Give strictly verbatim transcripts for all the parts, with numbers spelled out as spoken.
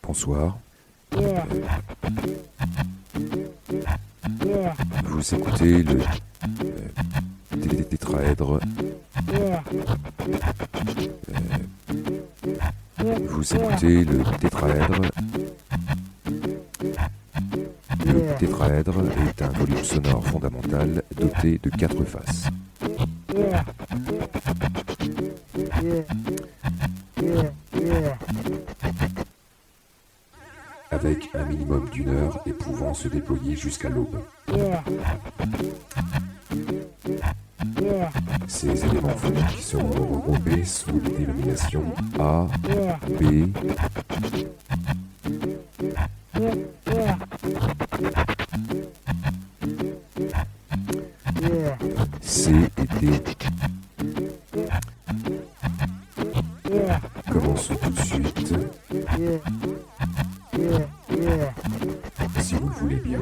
Bonsoir. Yeah. Yeah. Vous écoutez le euh, tétraèdre. Yeah. Euh, vous écoutez le tétraèdre. Le tétraèdre est un volume sonore fondamental doté de quatre faces. Yeah. Yeah. Yeah. Yeah. Avec un minimum d'une heure et pouvant se déployer jusqu'à l'aube. Yeah. Yeah. Ces éléments phoniques seront regroupés sous les dénominations A, Yeah. B, Yeah. Yeah. Yeah. C et D. Yeah. Commençons tout de suite, Yeah. Yeah. Yeah. si vous le voulez bien.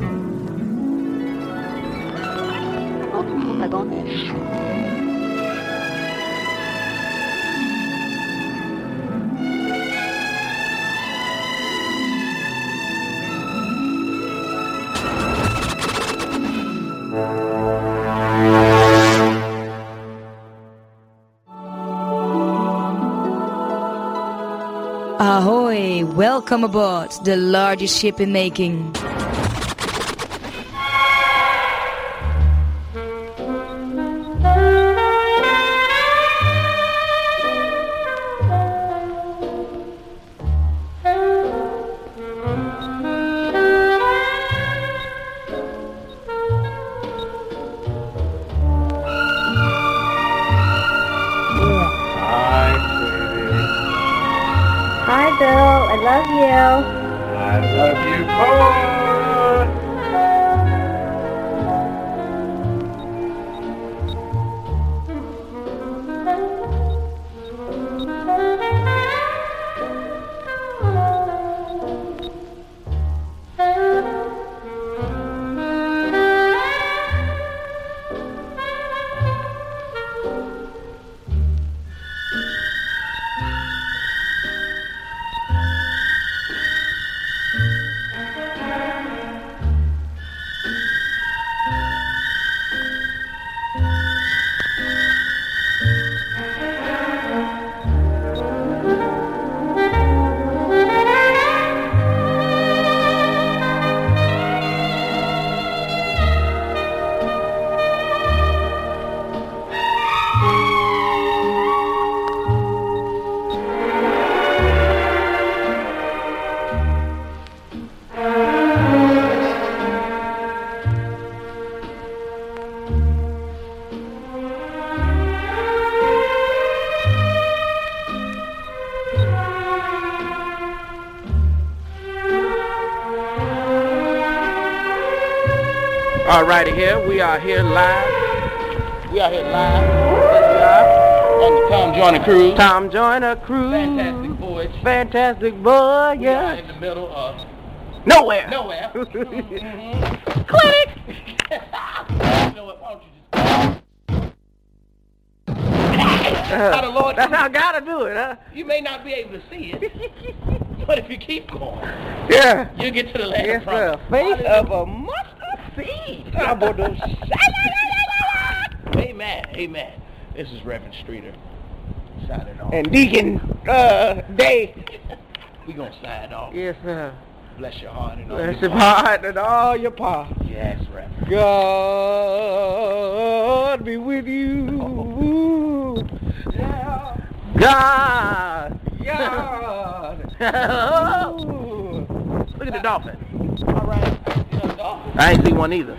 Propagande. Ahoy! Welcome aboard the largest ship in making. Hi, Bill. I love you. I love you more. All righty, here we are here live. We are here live. Yes, we are on the Tom Joyner Cruise. Tom Joyner Cruise. Fantastic voyage. Fantastic boy, We are yeah. in the middle of Nowhere. nowhere. Mm-hmm. Click. You know what? Why don't you just? How the Lord That's do how it. God to do it, huh? You may not be able to see it, but if you keep going, Yeah. you'll get to the land Yes, of sir. promise. Face of a mustard seed. Amen. Amen. This is Reverend Streeter signing off. And Deacon uh, Day. We gonna sign off. Yes, sir. Bless your heart and all Bless your your heart and all your power. Yes, Reverend. God be with you. Yeah. God. God. Look at the dolphin. All right. You know the dolphin? I ain't seen one either.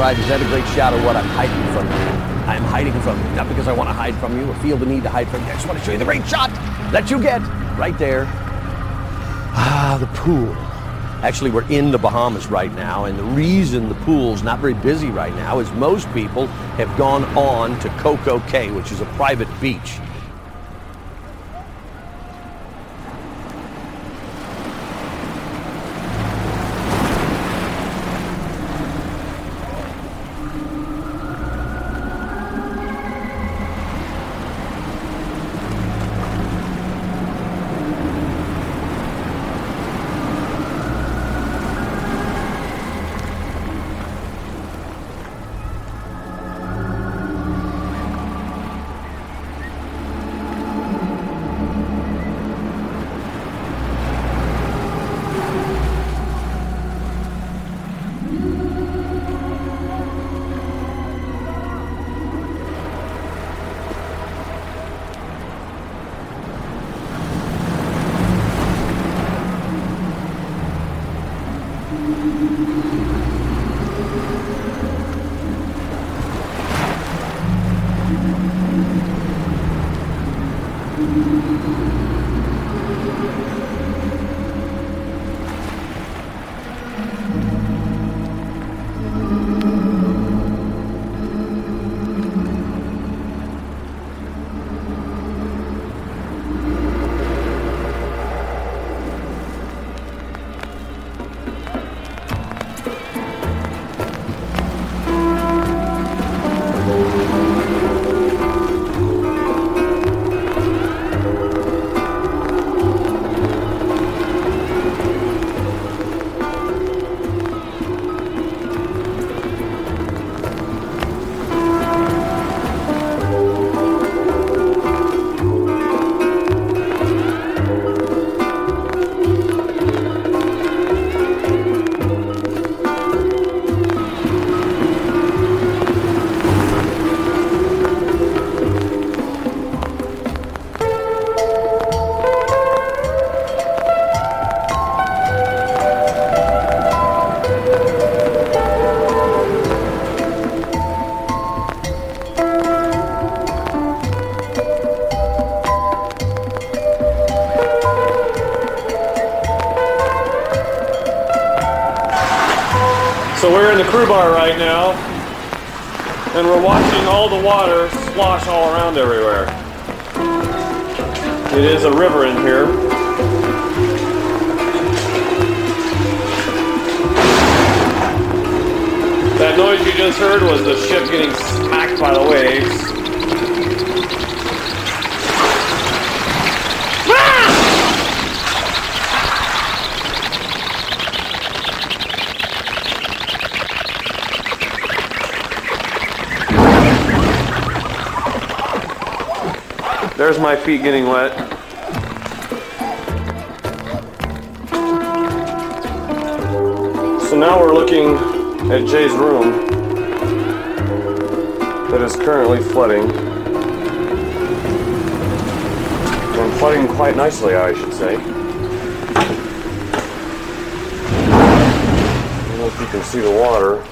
outside. Is that a great shot of what I'm hiding from you? I'm hiding from you, not because I want to hide from you or feel the need to hide from you. I just want to show you the great shot that you get right there. Ah, the pool. Actually, we're in the Bahamas right now, and the reason the pool's not very busy right now is most people have gone on to Coco Cay, which is a private beach. So we're in the crew bar right now, and we're watching all the water slosh all around everywhere. It is a river in here. That noise you just heard was the ship getting smacked by the waves. There's my feet getting wet. So now we're looking at Jay's room that is currently flooding. And flooding quite nicely, I should say. I don't know if you can see the water.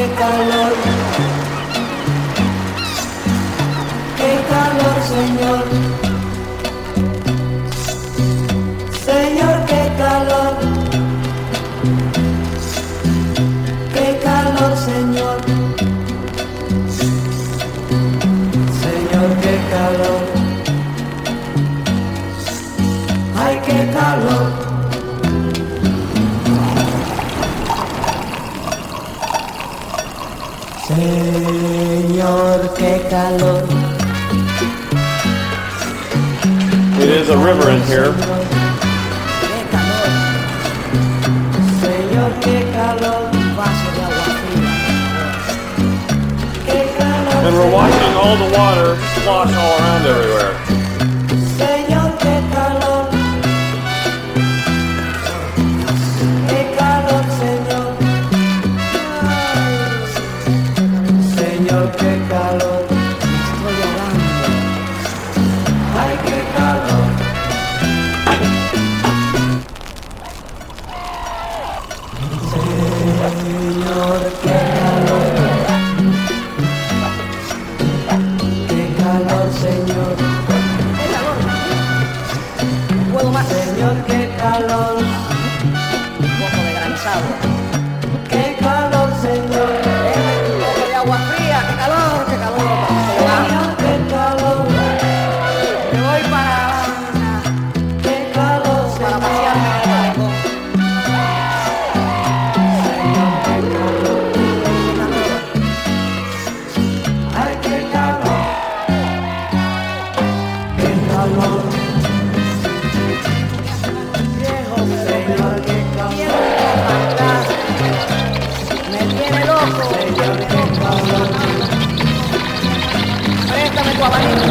qué calor, qué calor, Señor. Señor, qué calor, qué calor, Señor. Señor, qué calor, ay, qué calor. Señor, qué calor. It is a river in here. Señor, qué calor. Qué calor. And we're watching all the water slosh all around everywhere. Señor, qué calor. Qué calor, Señor. Señor, qué calor. Estoy llorando. Ay, qué calor. Señor, qué calor. Qué calor, Señor. ¿Puedo más? Señor, qué calor. Un poco de granizado. Qué calor, Señor. Un poco de agua fría. Qué calor, qué calor. Señor, qué calor. Me voy para, Qué calor, para Señor. pasearme en el malecón. Señor, qué calor. Ay, qué calor. Qué calor. Viejo, Señor, qué calor. me tiene loco. Señor, qué calor. Préstame tu abanico.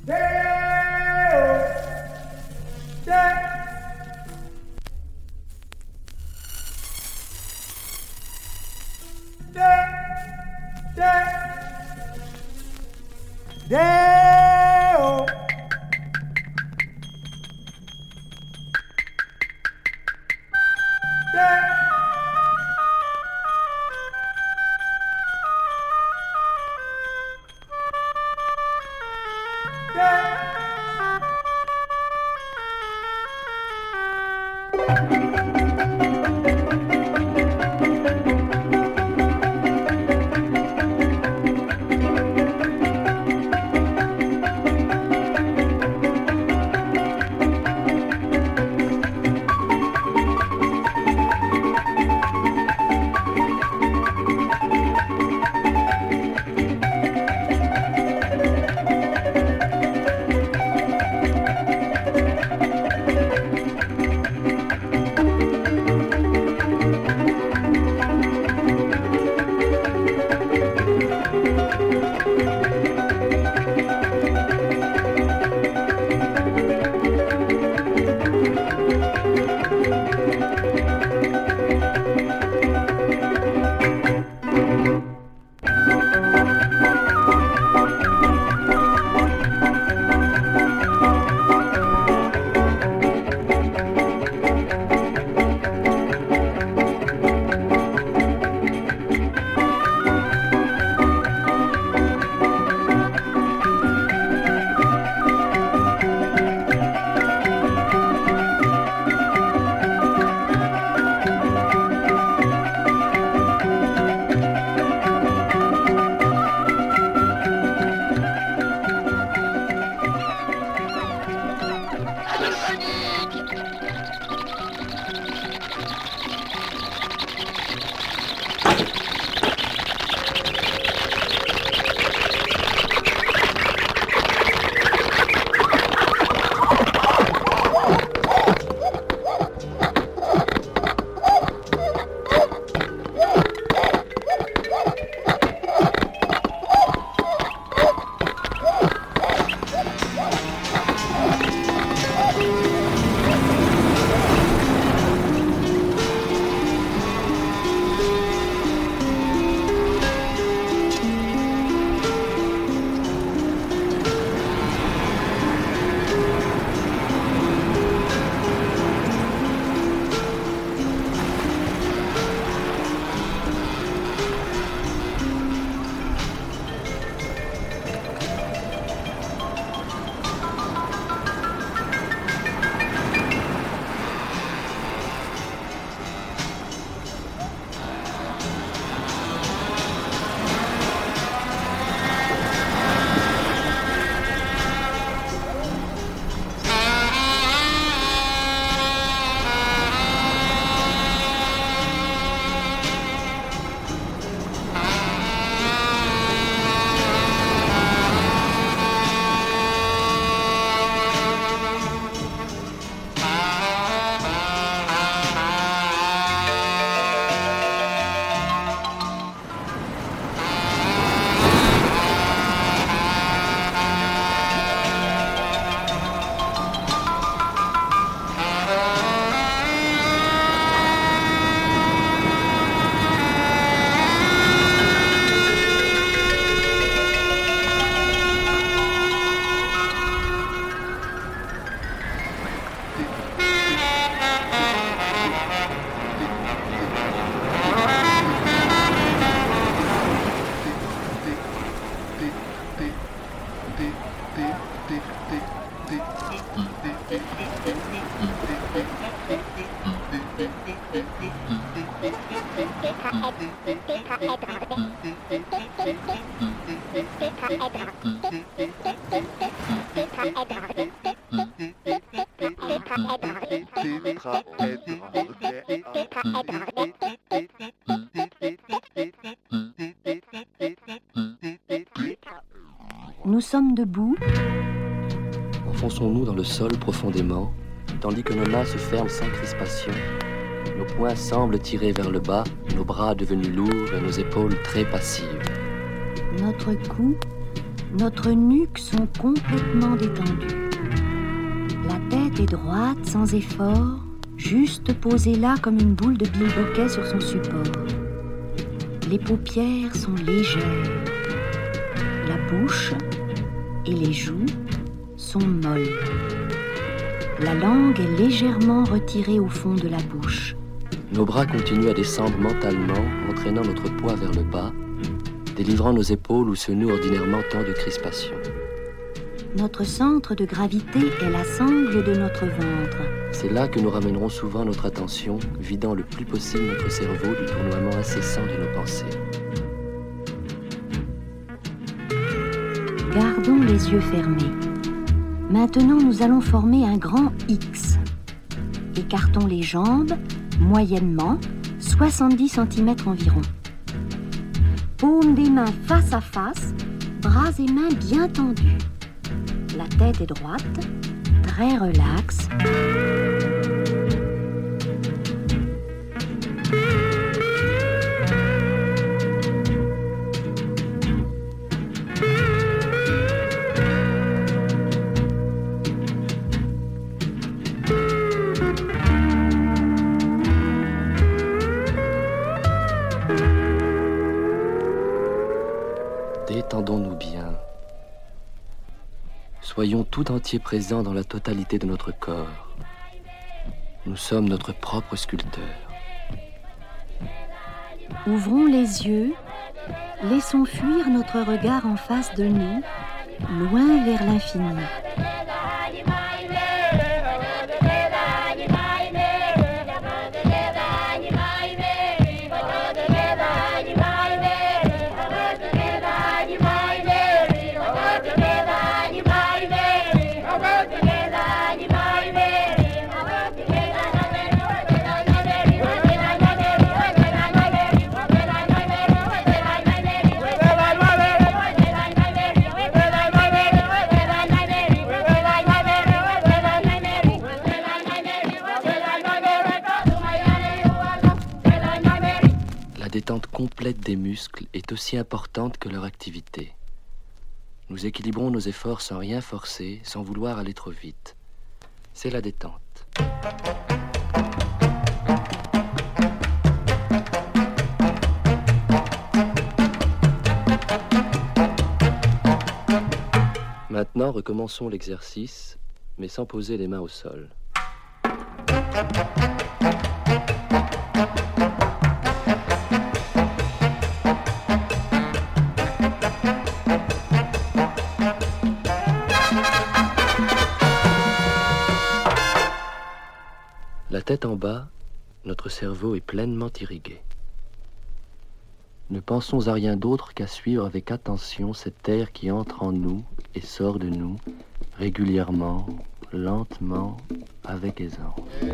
Nous sommes debout. Enfonçons-nous dans le sol profondément, tandis que nos mains se ferment sans crispation. Nos poings semblent tirés vers le bas, nos bras devenus lourds et nos épaules très passives. Notre cou Notre nuque sont complètement détendues. La tête est droite, sans effort, juste posée là comme une boule de bilboquet sur son support. Les paupières sont légères. La bouche et les joues sont molles. La langue est légèrement retirée au fond de la bouche. Nos bras continuent à descendre mentalement, entraînant notre poids vers le bas, délivrant nos épaules où se noue ordinairement tant de crispation. Notre centre de gravité est la sangle de notre ventre. C'est là que nous ramènerons souvent notre attention, vidant le plus possible notre cerveau du tournoiement incessant de nos pensées. Gardons les yeux fermés. Maintenant, nous allons former un grand X. Écartons les jambes, moyennement, soixante-dix centimètres environ. Paumes des mains face à face, bras et mains bien tendus. La tête est droite, très relaxe. Détendons-nous bien. Soyons tout entier présents dans la totalité de notre corps. Nous sommes notre propre sculpteur. Ouvrons les yeux, laissons fuir notre regard en face de nous, loin vers l'infini. La détente complète des muscles est aussi importante que leur activité. Nous équilibrons nos efforts sans rien forcer, sans vouloir aller trop vite. C'est la détente. Maintenant, recommençons l'exercice, mais sans poser les mains au sol. La tête en bas, notre cerveau est pleinement irrigué. Ne pensons à rien d'autre qu'à suivre avec attention cet air qui entre en nous et sort de nous, régulièrement, lentement, avec aisance.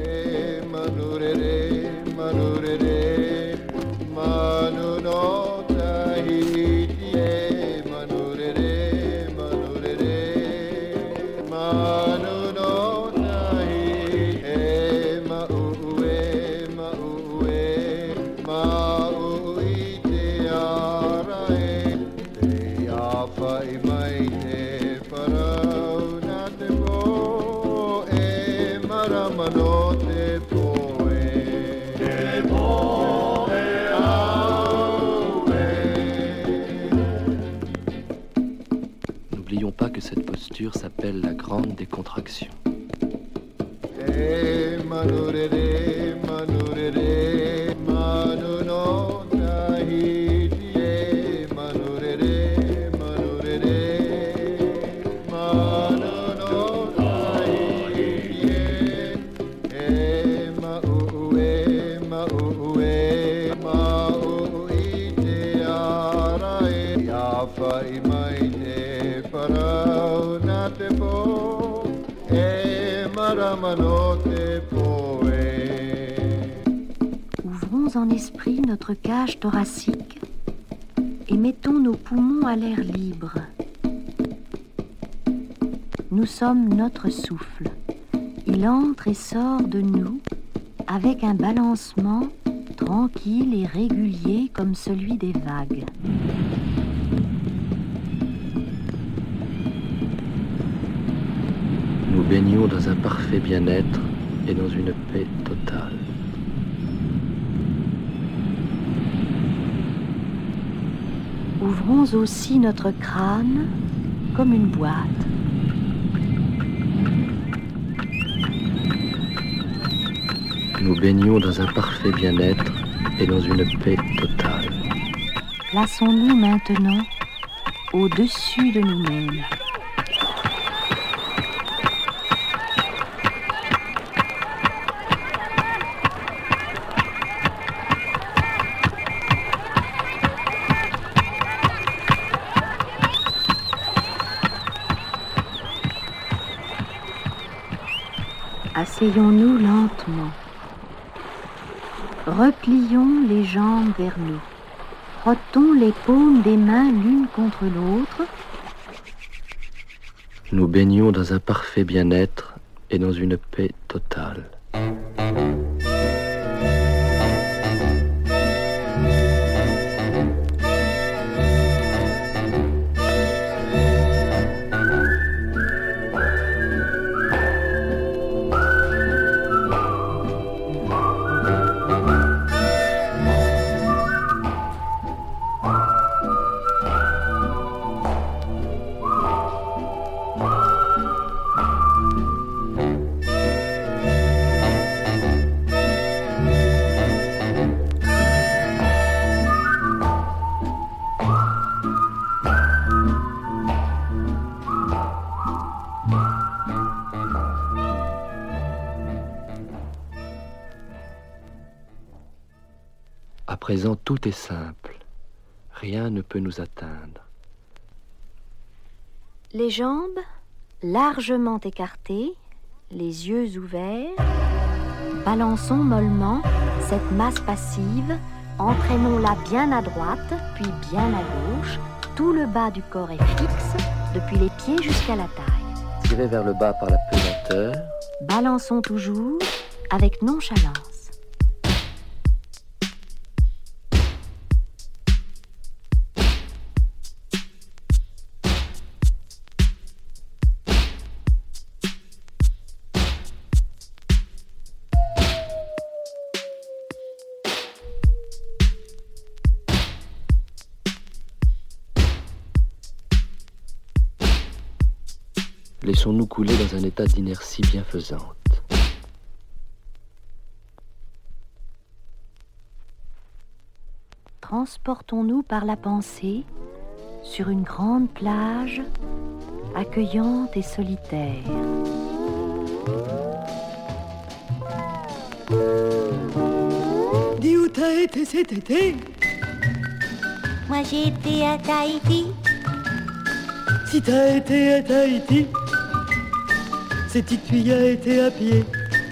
N'oublions pas que cette posture s'appelle la grande décontraction. Ouvrons en esprit notre cage thoracique et mettons nos poumons à l'air libre. Nous sommes notre souffle. Il entre et sort de nous avec un balancement tranquille et régulier comme celui des vagues. baignons dans un parfait bien-être et dans une paix totale. Ouvrons aussi notre crâne comme une boîte. Nous baignons dans un parfait bien-être et dans une paix totale. Plaçons-nous maintenant au-dessus de nous-mêmes. Asseyons-nous lentement. Replions les jambes vers nous. Frottons les paumes des mains l'une contre l'autre. Nous baignons dans un parfait bien-être et dans une paix totale. À présent, tout est simple. Rien ne peut nous atteindre. Les jambes largement écartées, les yeux ouverts. Balançons mollement cette masse passive. Entraînons-la bien à droite, puis bien à gauche. Tout le bas du corps est fixe, depuis les pieds jusqu'à la taille. Tirez vers le bas par la pesanteur. Balançons toujours avec nonchalance. Laissons-nous couler dans un état d'inertie bienfaisante. Transportons-nous par la pensée sur une grande plage accueillante et solitaire. Dis où t'as été cet été? Moi j'ai été à Tahiti. Si t'as été à Tahiti, cette petite fille a été à pied.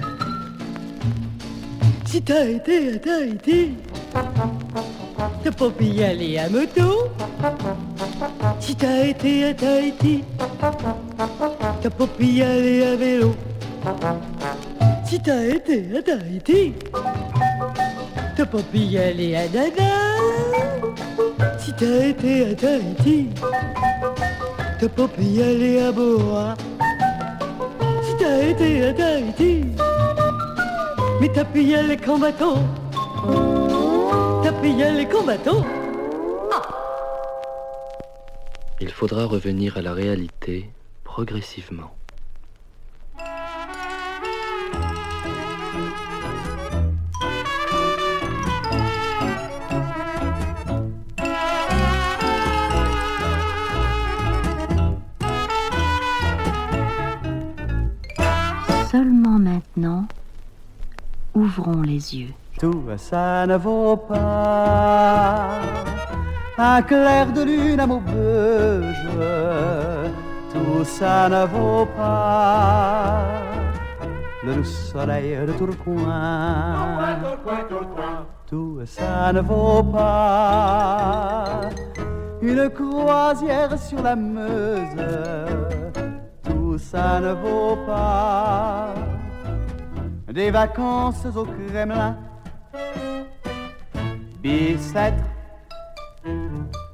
Si t'as été à Tahiti, t'as pas pu y aller à moto. Si t'as été à Tahiti, t'as pas pu y aller à vélo. Si t'as été à Tahiti, t'as pas pu y aller à Dada. Si t'as été à Tahiti, t'as pas pu y aller à Boa. Si t'as été à Tahiti, mais t'as pu y aller qu'en bateau. T'as pu y aller qu'en bateau. Il faudra revenir à la réalité progressivement. Seulement maintenant, ouvrons les yeux. Tout ça ne vaut pas un clair de lune à Maubeuge. Tout ça ne vaut pas le doux soleil de Tourcoing. Tout ça ne vaut pas une croisière sur la Meuse. Tout ça ne vaut pas des vacances au Kremlin. Bicêtre.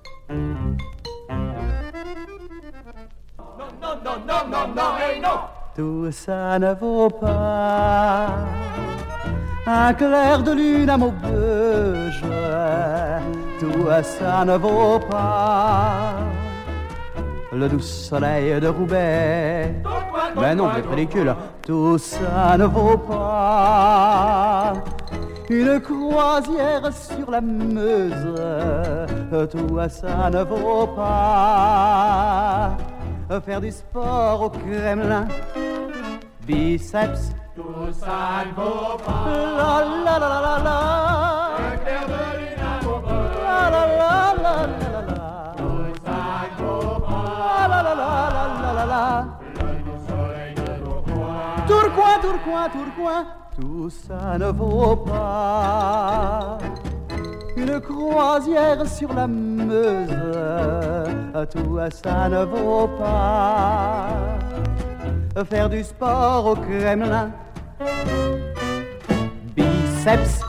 Non, non, non, non, non, non, et non. tout ça ne vaut pas un clair de lune à Maubeuge, tout ça ne vaut pas le doux soleil de Roubaix. Mais non, vous êtes ridicule. Tout ça ne vaut pas une croisière sur la Meuse, tout ça ne vaut pas faire du sport au Kremlin, biceps, tout ça ne vaut pas. La la la la la. Un clair de lune à Maubeuge. La la la la la la. Tout ça ne vaut pas. La la la la la la la. Le doux soleil de Tourcoing. Tourcoing, Tourcoing, Tourcoing. Tout ça ne vaut pas une croisière sur la Meuse, tout ça ne vaut pas faire du sport au Kremlin, biceps,